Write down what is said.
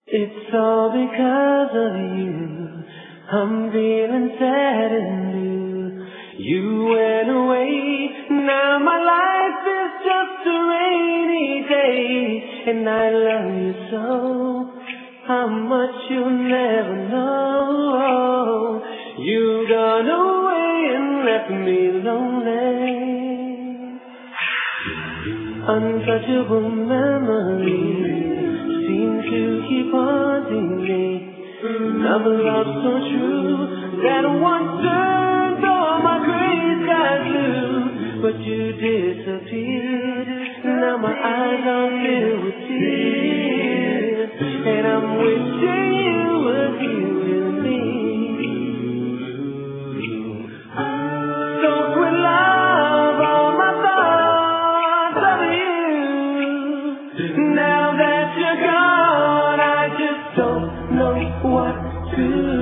It's all because of you. I'm feeling sad and blue. You went away. Now my life is just a rainy day. And I love you so. How much you'll never know. You've gone away and left me lonely. Untouchable memories seem to keep haunting me. Another love so true that once turned all my gray skies blue. But you disappeared. Now my eyes are filled with tears, and I'm wishing you were here with me. So quit love, all my thoughts of you. Now that you're gone, I just don't know what to do.